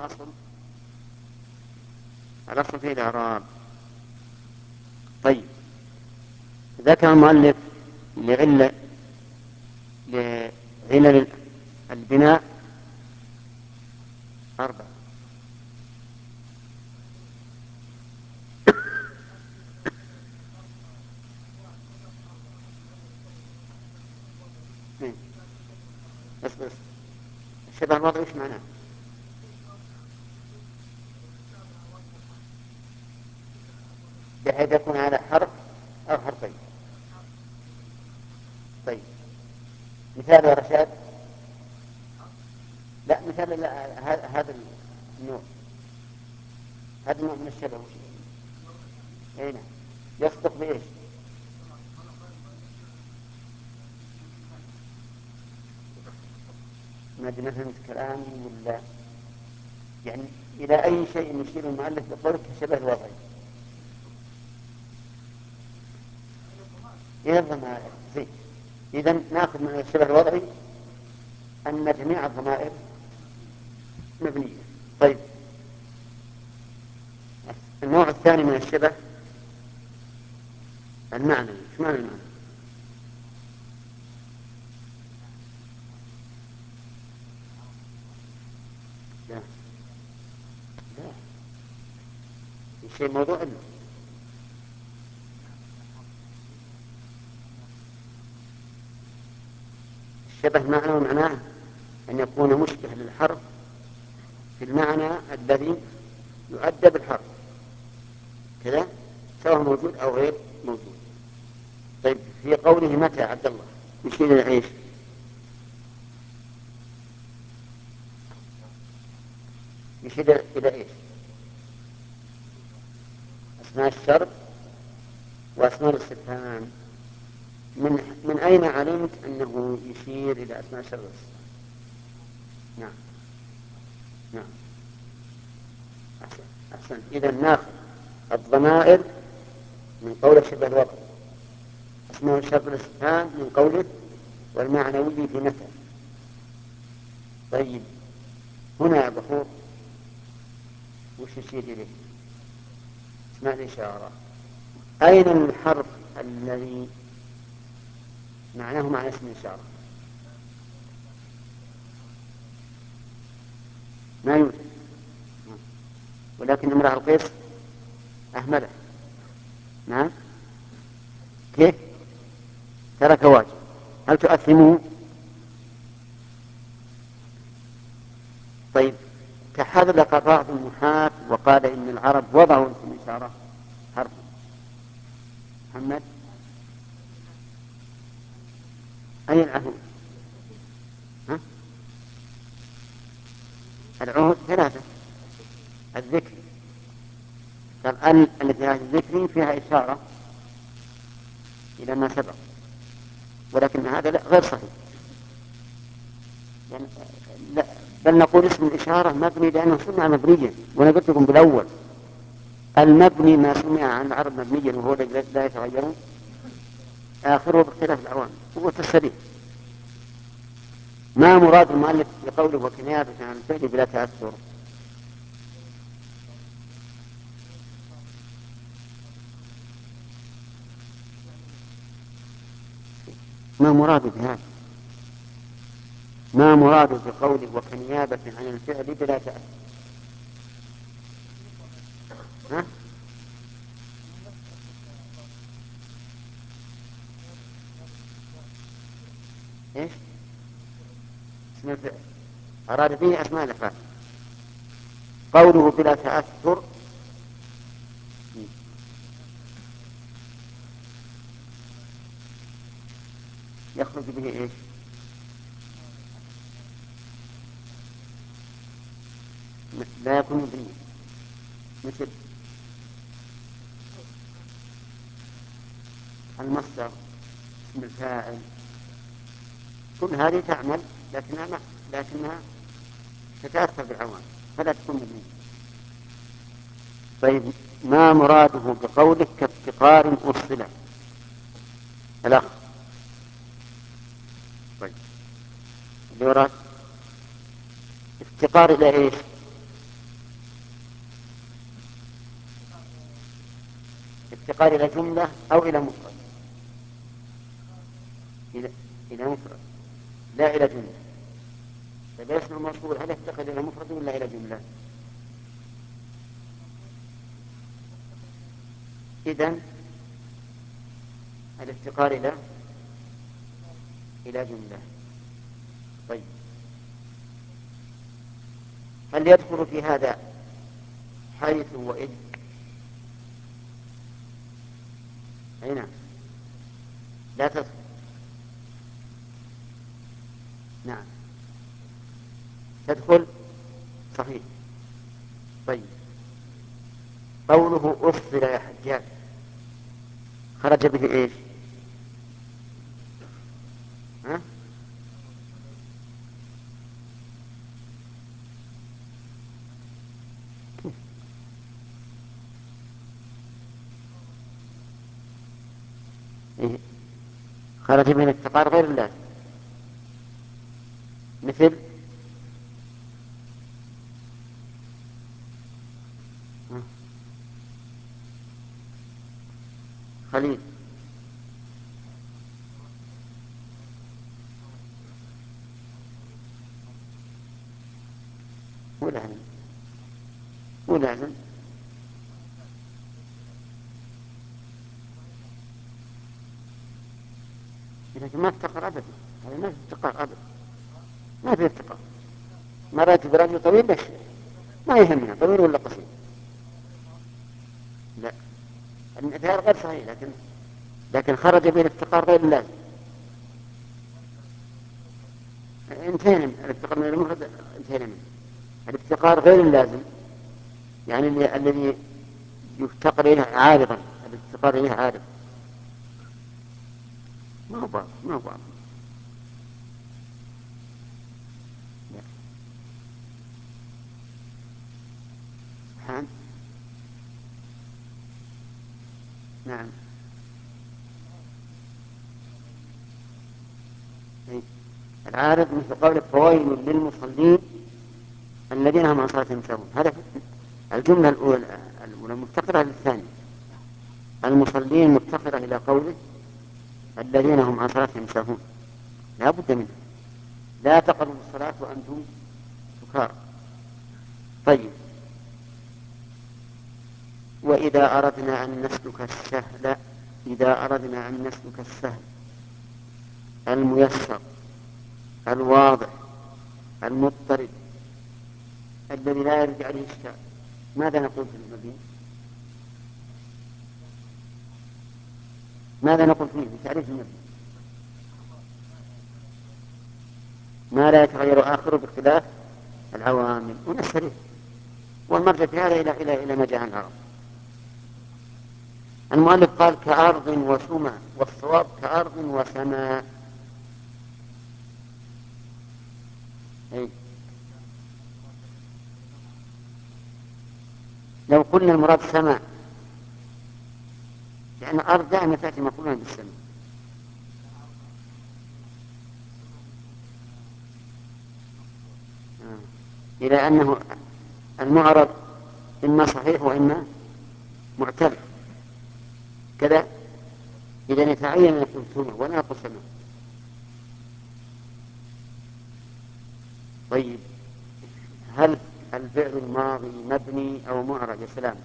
الأصل في الإعراب. طيب ذكر المؤلف لعلل البناء 4. بس الشبه الوضعي ايش معناه؟ بحيث يكون على حرف أو حرفين. طيب مثال يا رشاد؟ لا مثال، لا هذا النوع، هذا النوع من الشبه وش؟ اي نعم. يصدق بايش؟ ما ادري ما فهمت كلامي ولا يعني الى اي شيء يشير المؤلف بقوله كشبه الوضعي؟ الى الضمائر. زين، اذا ناخذ من الشبه الوضعي ان جميع الضمائر مبنيه. طيب النوع الثاني من الشبه المعنى. ايش معنى المعنى؟ لا لا، شيء موضوع علم. الشبه معنى ومعناه أن يكون مشبه للحرف في المعنى الذي يؤدى بالحرف كذا، سواء موجود أو غير موجود. طيب في قوله متى عبد الله يشير إلى إيش؟ يشير إلى إيش؟ أسماء الشرط وأسماء الاستفهام. من أين علمت أنه يشير إلى أسماء الشرط والاستفهام؟ نعم نعم، أحسن. إذا ناخذ الضمائر من قول شبه الوضع، اسمه الشرط والاستفهام من قوله والمعنوي في متى. طيب هنا يا بخور وش يشير إليه؟ اسمع الإشارة. أين الحرف الذي معناه معنى اسم الإشارة؟ ما يوجد، ولكن امرأة القيس أهمله. نعم، كيف؟ ترك واجب. هل تؤثمه؟ طيب تحذلق بعض النحاة وقال إن العرب وضعوا اسم الإشارة حرفا. محمد، أي العهود؟ ها؟ العهود 3: الذكر. التي هذه الذكر فيها إشارة إلى ما سبق، ولكن هذا لا، غير صحيح. يعني لا، بل نقول اسم الإشارة مبني لأنه سمع مبنيا. وأنا قلت لكم بالأول المبني ما سمع عن العرب مبنيا وهو لا يتغير آخره باختلاف العوامل. هو السليم. ما مراد المؤلف بقوله وكناية عن الفعل بلا تأثر؟ ما مراد بهذا؟ ما مراد بقوله وكنيابة عن الفعل بلا تأثر؟ ها؟ إيش؟ اسم الفعل أراد به أسماء الأفعال. قوله بلا تأثر يخرج به إيش؟ لا يكون مبنيا، مثل المصدر، اسم الفاعل، كل هذه تعمل لكنها تتأثر بالعوامل فلا تكون مبنية. طيب ما مراده بقولك كافتقار أصلا؟ الأخ طيب اللي وراه افتقار إلى إيش؟ الافتقار إلى جملة أو إلى مفرد؟ إلى مفرد لا إلى جملة. طيب اسم الموصول هل يفتقر إلى مفرد ولا إلى جملة؟ إذن الافتقار إلى جملة. طيب هل يدخل في هذا حيث وإذ؟ أي نعم لا تدخل. نعم تدخل صحيح. طيب قوله أفضل يا حجاج خرج به إيش؟ ها؟ إيه؟ خرج من الافتقار غير اللازم مثل خليل. مو لازم مو لازم. لكن ما افتقر أبدا. هذا ما في افتقار أبدا. ما في افتقار. ما رأيت برجل طويل ليش ما يهمنا طويل ولا قصير. لا المثال غير صحيح لكن خرج به الافتقار غير اللازم. انتهينا من الافتقار من المفرد. انتهينا منه. الافتقار غير اللازم يعني الذي يفتقر إليه عارضا. الافتقار إليه عارض ما هو بعض. لا. سبحان. نعم إيه؟ العارض مثل قول فويل للمصلين الذين هم عن صلاتهم ساهون. هذا الجملة الأولى مفتقرة للثانية. المصلين مفتقرة إلى قوله الذين هم عن صلاتهم ساهون. لا بد منه. لا تقربوا الصلاة وأنتم سكارى. طيب وإذا أردنا أن نسلك السهل إذا أردنا أن نسلك السهل الميسر الواضح المضطرد الذي لا يرجع عليه إشكال ماذا نقول في المبني؟ ماذا نقول فيه في تعريف المبني؟ ما لا يتغير آخره باختلاف العوامل ونستريح. والمرجع في هذا إلى ما جاء عن العرب. المؤلف قال كأرض وسماء والصواب كأرض وسماء. أي. لو قلنا المراد سماء لأن الأرض دائما تأتي مقرونة بالسماء. إلى أنه المعرض إما صحيح وإما معتل كذا. إذا يتعين أن يكون سماء ولا يقول سماء. طيب هل الفعل الماضي مبني أو معرب يا سلام؟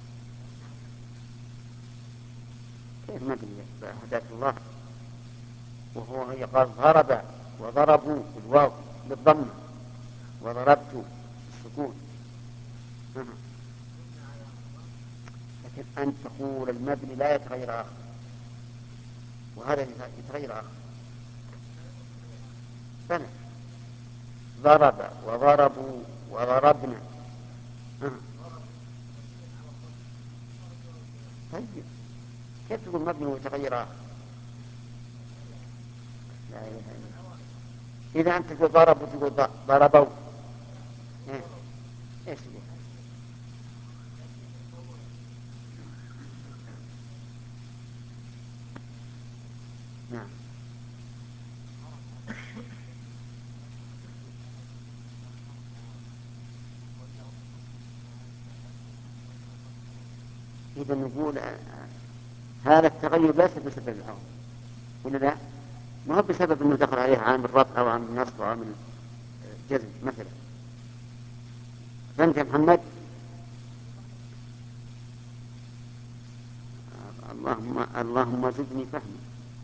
كيف مبني هداك الله؟ وهو يقال ضرب وضربوا بالواو بالضم وضربت بالسكون. لكن أن تقول المبني لا يتغير آخر وهذا يتغير آخر. بلى ضرب وضربوا وضربنا. طيب كيف تقول مبني ويتغير آخر؟ لا إله إلا الله. إذا أنت تقول ضربوا تقول ضربوا إيه؟ إيش تقول؟ نعم إذا نقول هذا التغير ليس بسبب العوامل، ولا لا؟ ما هو بسبب أنه دخل عليه عامل رفع أو عامل نصب أو عامل جزم مثلا. فهمت يا محمد؟ اللهم زدني فهما.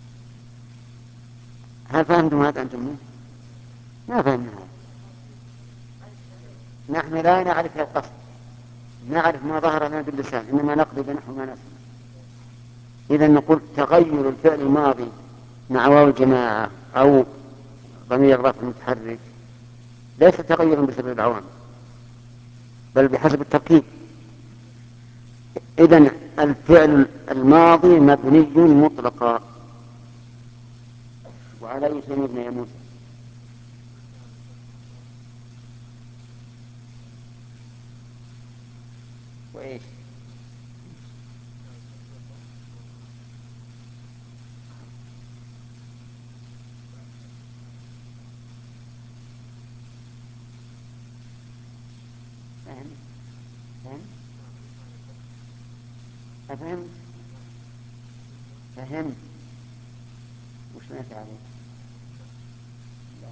هل فهمتم هذا أنتم؟ ما فهمنا هذا. نحن لا نعرف القصد، نعرف ما ظهر لنا باللسان، إنما نقضي بنحو ما نسمع. إذا نقول تغير الفعل الماضي مع واو الجماعة أو ضمير الرفع المتحرك ليس تغيرا بسبب العوامل، بل بحسب التركيب. إذن الفعل الماضي مبني مطلقا. وعلى أي شيء مبني يا موسى؟ وإيش؟ فهمت؟ فهمت؟ أفهمت؟ فهمت؟ وش نأتي عليه؟ لا.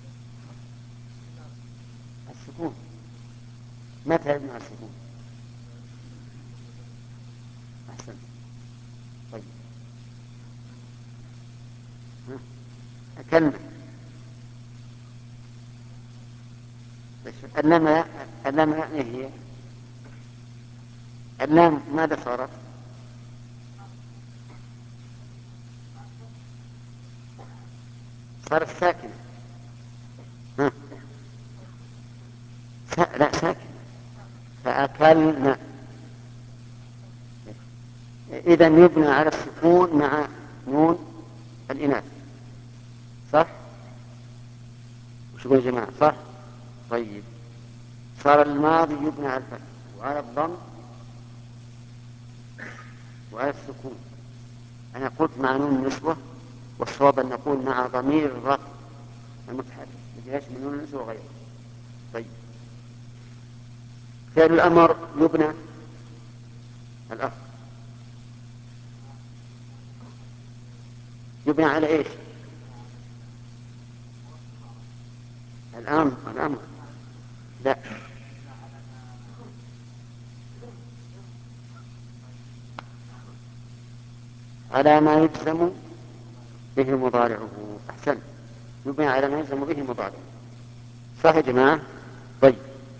السكون. متى يبنى على السكون؟ أحسنت. طيب. ها؟ كلمة. اللام إيه هي؟ اللام ماذا صارت؟ صارت ساكنة. ها؟ لا، ساكنة. فأكلنا. إذا يبنى على السكون مع نون الإناث، صح؟ وش يقول يا جماعة؟ صح؟ طيب. صار الماضي يبنى على الفتح وعلى الضم وعلى السكون. أنا قلت مع نون النسوة، والصواب أن نقول مع ضمير الرفع المتحرك الذي يشمل نون النسوة وغيره. طيب. فعل الأمر يبنى الأخ يبنى على إيش؟ الأمر. لا، على ما يجزم به مضارعه. أحسن. يبنى على ما يجزم به مضارعه. صح يا جماعة؟ طيب.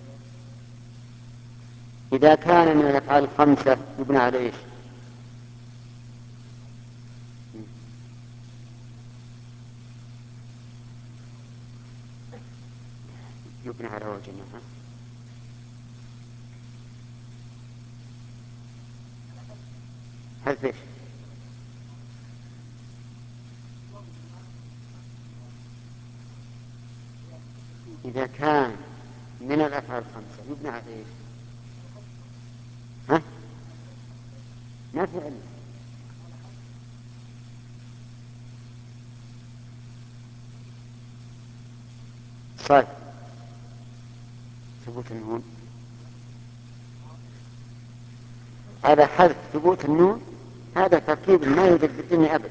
إذا كان من الأفعال الخمسة يبنى على إيش؟ يبنى على واو الجماعة. حذف إيش؟ إذا كان من الأفعال الخمسة يبنى على إيش؟ ها؟ ما في علم. صاد. ثبوت النون هذا حذف ثبوت النون، هذا تركيب ما يوجد في الدنيا أبدا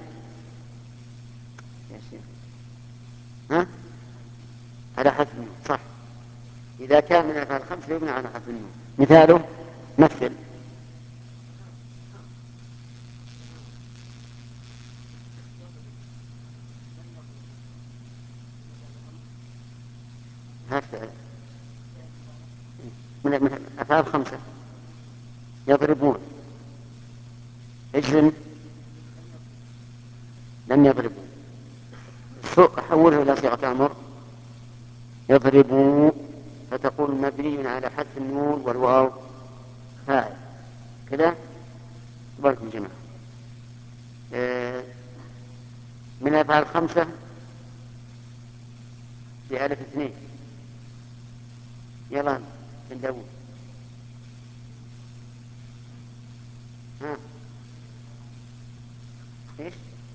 يا شيخ. ها؟ على حذف النون، صح. إذا كان من الأفعال الخمسة يبنى على حذف النون. مثاله مثل. هكذا من الأفعال الخمسة. يضربون. اجرم. لم يضربوا. حوله إلى صيغة أمر. يضربوا، فتقول مبني على حذف النون والواو فاعل. كذا. باركم جماعة. من الأفعال الخمسة بألف اثنين. يلا بن داود. ها؟ ايش؟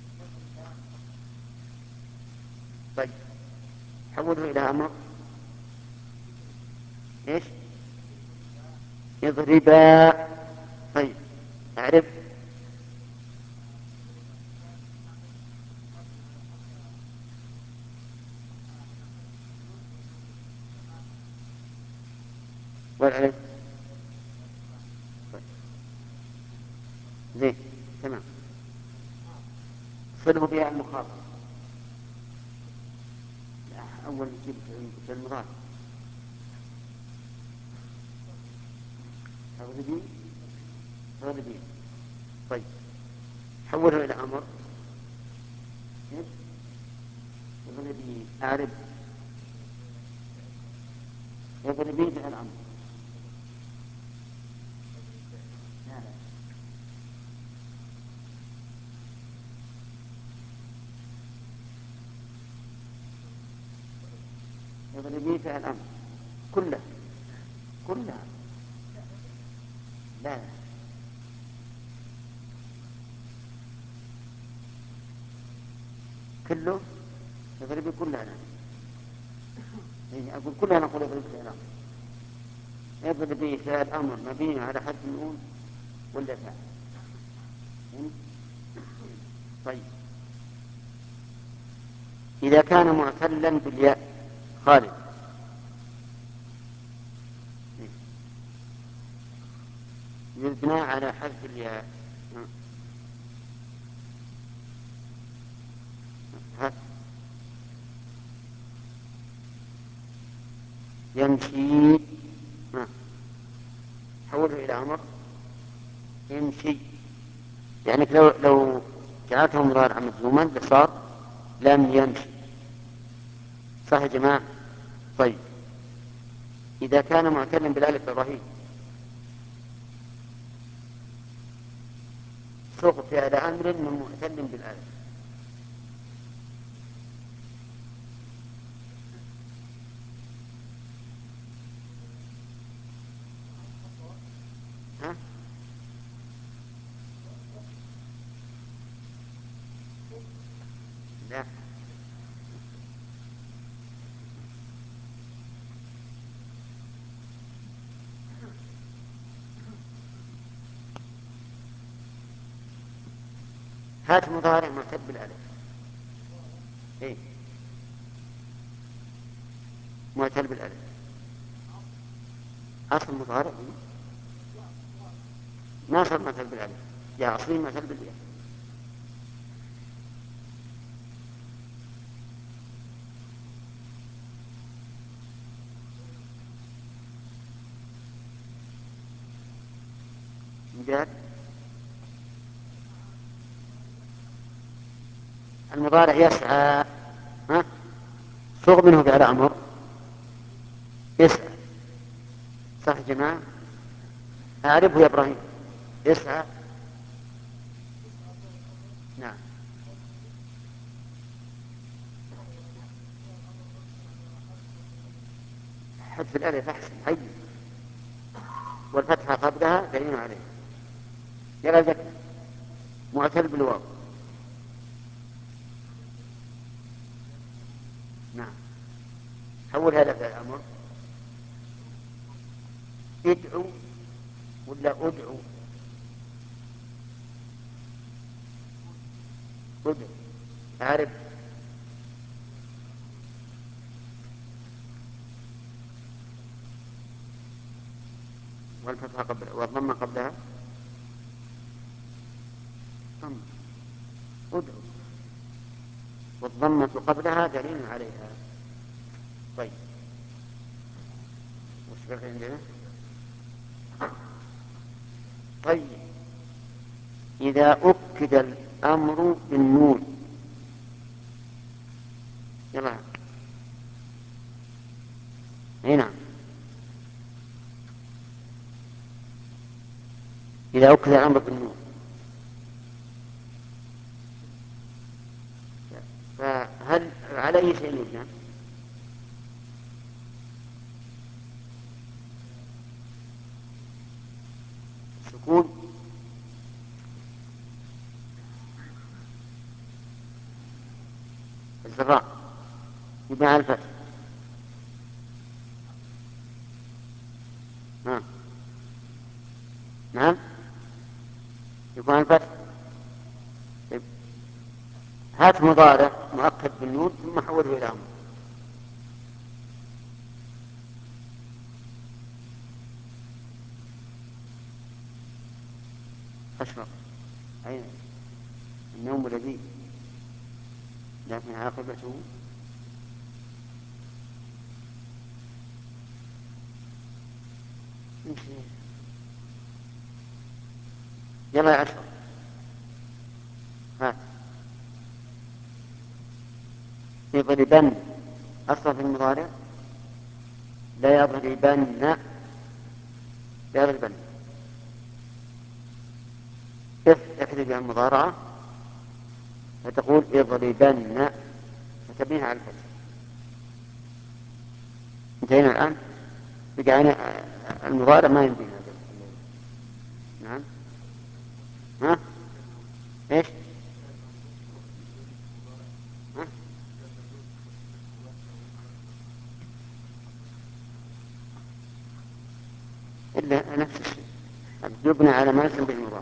طيب، حوله إلى أمر. ايش؟ يضربا. طيب، أعرف. والألف زين تمام. صله بها المخاطرة. أول نجيب بالمضارع اغلبي. طيب حوله إلى أمر. اغلبي أعرب. اغلبي فعل أمر. لا لا. اغلبي فعل أمر كلها كلها. لا لا. كله اغلبي كلها. أنا يعني أقول كلها نقول اغلبي فعل أمر. اغلبي فعل أمر مبني على حذف النون ولا فعل. طيب إذا كان معتلا بالياء خالد. يبنى على حذف الياء. يمشي. حوله إلى أمر. يمشي يعني لو جعلته مضارعا مجزوما لصار لم يمشي. صح يا جماعة؟ طيب إذا كان معتلا بالألف إبراهيم صغ فعل أمر من معتل بالألف. ها؟ لا. هات مضارع معتل بالألف. إيه؟ معتل بالألف أصل مضارع ما صار معتل بالألف. يا أصلي معتل بالياء. قال المضارع يسعى. ها؟ صغ منه فعل أمر يسعى. صح يا جماعة؟ أعرفه يا إبراهيم. يسعى. نعم. حذف الألف أحسن حي. والفتحة قبلها دليل عليه. يلا ذكر معتل بالواو. نعم. حول هذا فعل الأمر. ادعو ولا ادعو؟ ادعو. أعرف. والفتحة قبلها والضمة قبلها ضم. ادعو والضمة قبلها دليل عليها. طيب وش بقي عندنا؟ طيب إذا أكد الأمر بالنون. يلا. أي نعم. إذا أكد الأمر بالنون فهل على أي شيء يبنى؟ السكون. الزراء يبنى على الفتح. نعم يكون على الفتح. طيب. هات مضارع مؤكد بالنون ثم حوله إلى أمر. أشرف. أي النوم لذيذ لكن عاقبته يلا يا أشرف هات. يضربن أصلا في المضارع لا يضربن، لا يضربن. احذف بها المضارعة فتقول يضربن فتبنيها على الفتح. انتهينا الآن. بقى المضارع ما يمدينا. نعم. ها ايش؟ ها؟ إلا نفس الشيء يبنى على ما يلزم به المضارع.